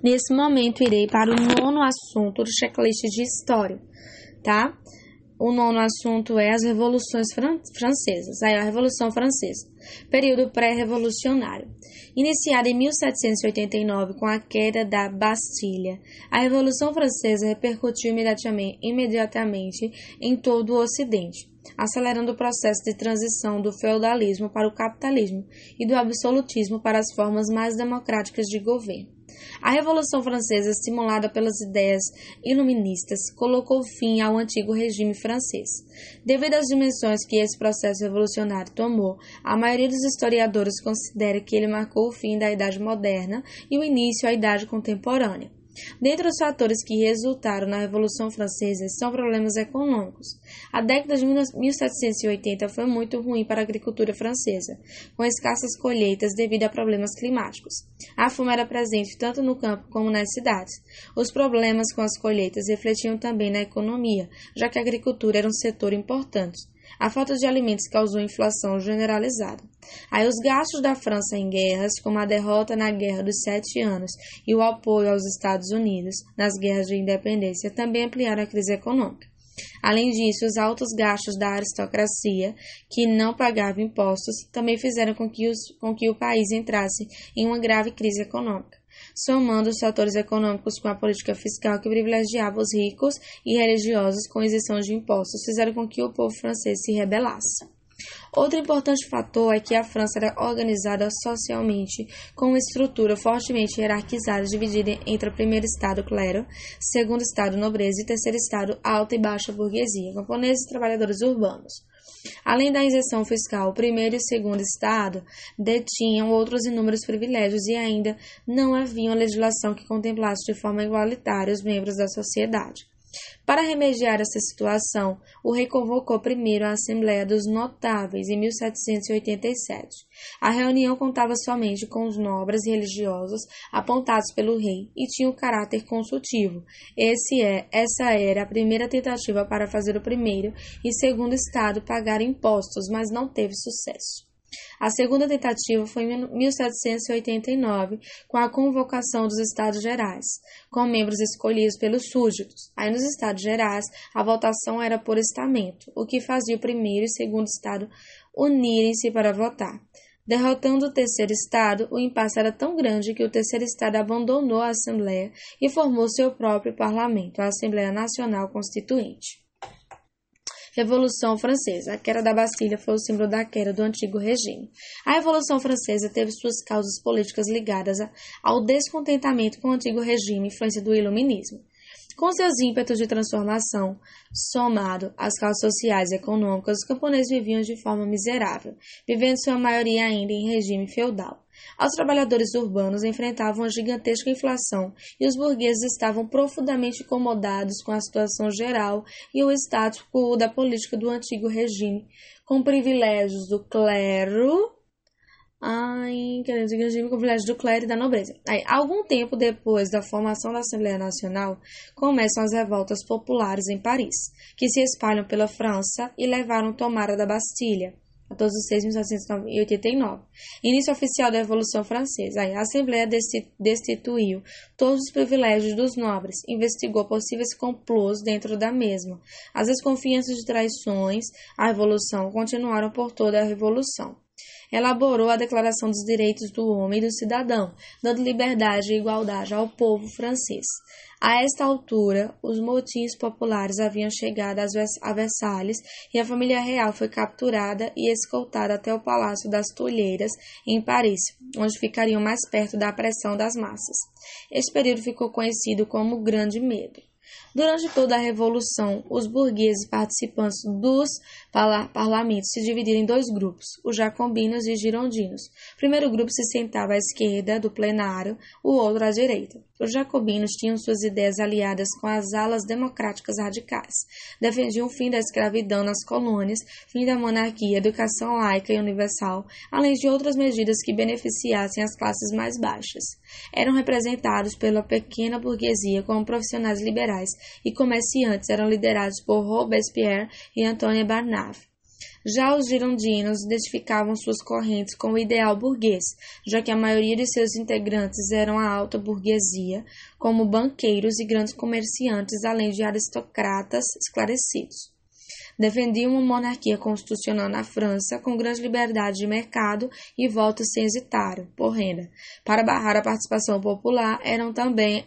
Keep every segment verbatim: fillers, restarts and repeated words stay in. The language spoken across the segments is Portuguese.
Nesse momento, irei para o nono assunto do checklist de história, tá? O nono assunto é as revoluções fran- francesas. Aí, a Revolução Francesa, período pré-revolucionário. Iniciada em mil setecentos e oitenta e nove com a queda da Bastilha, a Revolução Francesa repercutiu imediatamente, imediatamente em todo o Ocidente, acelerando o processo de transição do feudalismo para o capitalismo e do absolutismo para as formas mais democráticas de governo. A Revolução Francesa, estimulada pelas ideias iluministas, colocou fim ao antigo regime francês. Devido às dimensões que esse processo revolucionário tomou, a maioria dos historiadores considera que ele marcou o fim da Idade Moderna e o início à Idade Contemporânea. Dentre os fatores que resultaram na Revolução Francesa são problemas econômicos. A década de mil setecentos e oitenta foi muito ruim para a agricultura francesa, com escassas colheitas devido a problemas climáticos. A fome era presente tanto no campo como nas cidades. Os problemas com as colheitas refletiam também na economia, já que a agricultura era um setor importante. A falta de alimentos causou inflação generalizada. Aí os gastos da França em guerras, como a derrota na Guerra dos Sete Anos e o apoio aos Estados Unidos nas guerras de independência, também ampliaram a crise econômica. Além disso, os altos gastos da aristocracia, que não pagava impostos, também fizeram com que, os, com que o país entrasse em uma grave crise econômica. Somando os fatores econômicos com a política fiscal que privilegiava os ricos e religiosos com isenção de impostos, fizeram com que o povo francês se rebelasse. Outro importante fator é que a França era organizada socialmente com uma estrutura fortemente hierarquizada, dividida entre o primeiro estado, clero, segundo estado, nobreza e terceiro estado, alta e baixa burguesia, camponeses e trabalhadores urbanos. Além da isenção fiscal, o primeiro e o segundo estado detinham outros inúmeros privilégios e ainda não havia uma legislação que contemplasse de forma igualitária os membros da sociedade. Para remediar essa situação, o rei convocou primeiro a Assembleia dos Notáveis em mil setecentos e oitenta e sete. A reunião contava somente com os nobres e religiosos apontados pelo rei e tinha um caráter consultivo. Esse é, essa era a primeira tentativa para fazer o primeiro e segundo estado pagar impostos, mas não teve sucesso. A segunda tentativa foi em mil setecentos e oitenta e nove, com a convocação dos Estados Gerais, com membros escolhidos pelos súditos. Aí, nos Estados Gerais, a votação era por estamento, o que fazia o primeiro e segundo Estado unirem-se para votar. Derrotando o terceiro Estado, o impasse era tão grande que o terceiro Estado abandonou a Assembleia e formou seu próprio parlamento, a Assembleia Nacional Constituinte. Revolução Francesa. A queda da Bastilha foi o símbolo da queda do antigo regime. A Revolução Francesa teve suas causas políticas ligadas ao descontentamento com o antigo regime, influência do iluminismo. Com seus ímpetos de transformação, somado às causas sociais e econômicas, os camponeses viviam de forma miserável, vivendo sua maioria ainda em regime feudal. Os trabalhadores urbanos enfrentavam a gigantesca inflação e os burgueses estavam profundamente incomodados com a situação geral e o status quo da política do antigo regime, com privilégios do clero, ai, quer dizer, regime com privilégios do clero e da nobreza. Aí, algum tempo depois da formação da Assembleia Nacional, começam as revoltas populares em Paris, que se espalham pela França e levaram à tomada da Bastilha. quatorze de seis de mil setecentos e oitenta e nove. Início oficial da Revolução Francesa. Aí, a Assembleia destituiu todos os privilégios dos nobres, investigou possíveis complôs dentro da mesma. As desconfianças de traições à Revolução continuaram por toda a Revolução. Elaborou a Declaração dos Direitos do Homem e do Cidadão, dando liberdade e igualdade ao povo francês. A esta altura, os motins populares haviam chegado a Versalhes e a família real foi capturada e escoltada até o Palácio das Tulheiras, em Paris, onde ficariam mais perto da pressão das massas. Este período ficou conhecido como o Grande Medo. Durante toda a Revolução, os burgueses participantes dos parlamentos se dividiram em dois grupos, os jacobinos e os girondinos. O primeiro grupo se sentava à esquerda do plenário, o outro à direita. Os jacobinos tinham suas ideias aliadas com as alas democráticas radicais. Defendiam o fim da escravidão nas colônias, fim da monarquia, educação laica e universal, além de outras medidas que beneficiassem as classes mais baixas. Eram representados pela pequena burguesia como profissionais liberais e comerciantes, eram liderados por Robespierre e Antoine Barnave. Já os girondinos identificavam suas correntes com o ideal burguês, já que a maioria de seus integrantes eram a alta burguesia, como banqueiros e grandes comerciantes, além de aristocratas esclarecidos. Defendiam uma monarquia constitucional na França, com grande liberdade de mercado e voto censitário, por renda. Para barrar a participação popular, eram também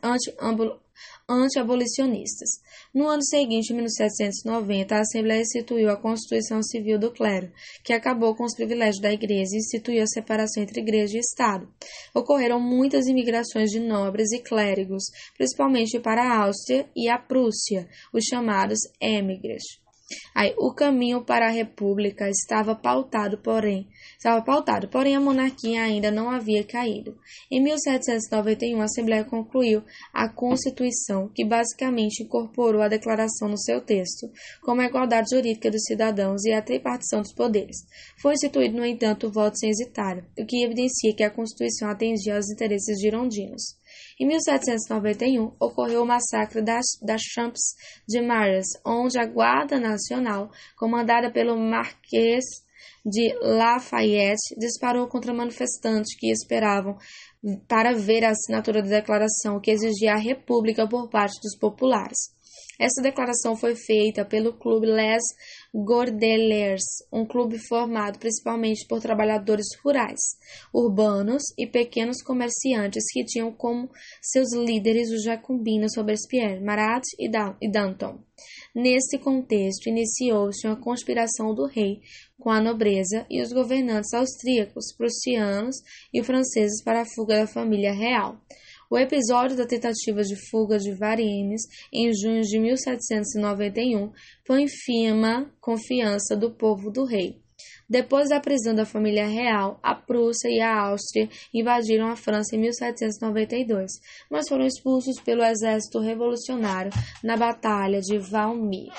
anti-abolicionistas. No ano seguinte, em mil setecentos e noventa, a Assembleia instituiu a Constituição Civil do Clero, que acabou com os privilégios da Igreja e instituiu a separação entre Igreja e Estado. Ocorreram muitas imigrações de nobres e clérigos, principalmente para a Áustria e a Prússia, os chamados émigres. Aí, o caminho para a República estava pautado, porém, estava pautado, porém a monarquia ainda não havia caído. Em mil setecentos e noventa e um, a Assembleia concluiu a Constituição, que basicamente incorporou a declaração no seu texto, como a igualdade jurídica dos cidadãos e a tripartição dos poderes. Foi instituído, no entanto, o voto censitário, o que evidencia que a Constituição atendia aos interesses girondinos. Em mil setecentos e noventa e um, ocorreu o massacre das, das Champs de Mars, onde a Guarda Nacional, comandada pelo Marquês de Lafayette, disparou contra manifestantes que esperavam para ver a assinatura da declaração que exigia a República por parte dos populares. Essa declaração foi feita pelo Clube Les Cordeliers, um clube formado principalmente por trabalhadores rurais, urbanos e pequenos comerciantes que tinham como seus líderes os jacobinos Robespierre, Marat e Danton. Nesse contexto, iniciou-se uma conspiração do rei com a nobreza e os governantes austríacos, prussianos e franceses para a fuga da família real. O episódio da tentativa de fuga de Varennes, em junho de mil setecentos e noventa e um, põe fim à confiança do povo do rei. Depois da prisão da família real, a Prússia e a Áustria invadiram a França em mil setecentos e noventa e dois, mas foram expulsos pelo exército revolucionário na Batalha de Valmy.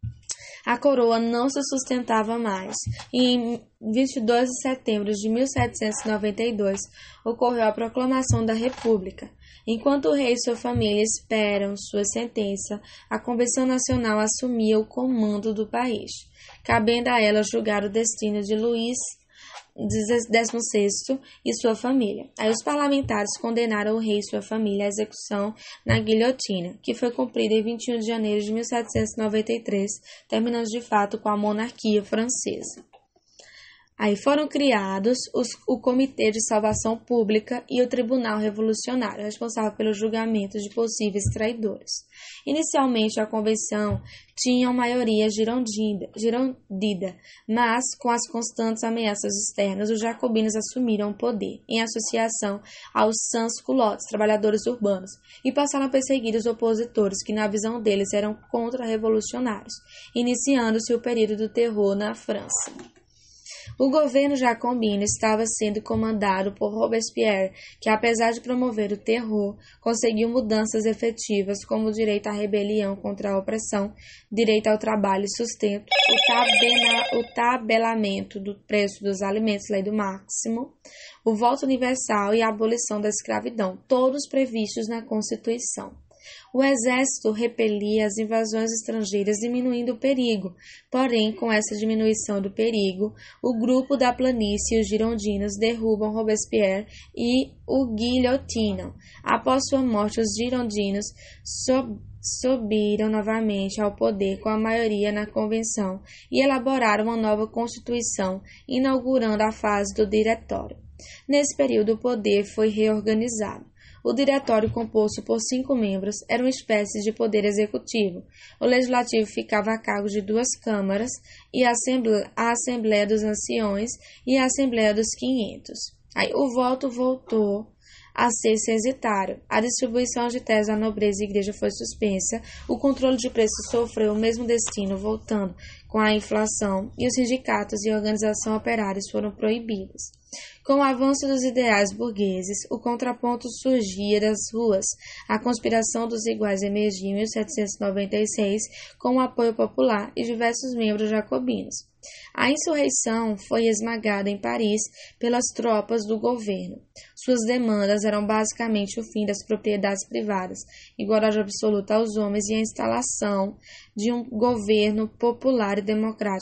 A coroa não se sustentava mais, e em vinte e dois de setembro de mil setecentos e noventa e dois ocorreu a proclamação da República. Enquanto o rei e sua família esperam sua sentença, a Convenção Nacional assumia o comando do país, cabendo a ela julgar o destino de Luís décimo sexto e sua família. Aí os parlamentares condenaram o rei e sua família à execução na guilhotina, que foi cumprida em vinte e um de janeiro de mil setecentos e noventa e três, terminando de fato com a monarquia francesa. Aí foram criados os, o Comitê de Salvação Pública e o Tribunal Revolucionário, responsável pelo julgamento de possíveis traidores. Inicialmente, a convenção tinha uma maioria girondina, girondida, mas, com as constantes ameaças externas, os jacobinos assumiram o poder, em associação aos sans-culottes, trabalhadores urbanos, e passaram a perseguir os opositores, que, na visão deles, eram contra-revolucionários, iniciando-se o período do terror na França. O governo jacobino estava sendo comandado por Robespierre, que, apesar de promover o terror, conseguiu mudanças efetivas como o direito à rebelião contra a opressão, direito ao trabalho e sustento, o, tabena, o tabelamento do preço dos alimentos, lei do máximo, o voto universal e a abolição da escravidão, todos previstos na Constituição. O exército repelia as invasões estrangeiras, diminuindo o perigo. Porém, com essa diminuição do perigo, o grupo da planície e os girondinos derrubam Robespierre e o guilhotinam. Após sua morte, os girondinos sob subiram novamente ao poder com a maioria na convenção e elaboraram uma nova constituição, inaugurando a fase do diretório. Nesse período, o poder foi reorganizado. O diretório, composto por cinco membros, era uma espécie de poder executivo. O legislativo ficava a cargo de duas câmaras, e a Assembleia, a Assembleia dos Anciões e a Assembleia dos Quinhentos. Aí, o voto voltou a ser censitário. A distribuição de terras à nobreza e igreja foi suspensa. O controle de preços sofreu o mesmo destino, voltando com a inflação, e os sindicatos e a organização operários foram proibidos. Com o avanço dos ideais burgueses, o contraponto surgia das ruas. A conspiração dos iguais emergia em mil setecentos e noventa e seis com o apoio popular e diversos membros jacobinos. A insurreição foi esmagada em Paris pelas tropas do governo. Suas demandas eram basicamente o fim das propriedades privadas, igualdade absoluta aos homens e a instalação de um governo popular e democrático,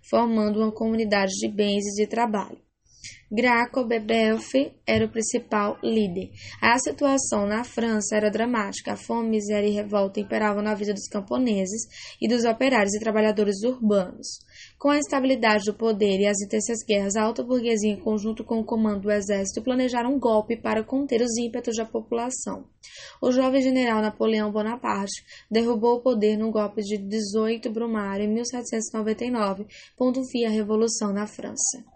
formando uma comunidade de bens e de trabalho. Graco Bebelf era o principal líder. A situação na França era dramática. A fome, miséria e revolta imperavam na vida dos camponeses e dos operários e trabalhadores urbanos. Com a estabilidade do poder e as intensas guerras, a alta burguesia, em conjunto com o comando do exército, planejaram um golpe para conter os ímpetos da população. O jovem general Napoleão Bonaparte derrubou o poder no golpe de dezoito Brumário em mil setecentos e noventa e nove, pondo fim à Revolução na França.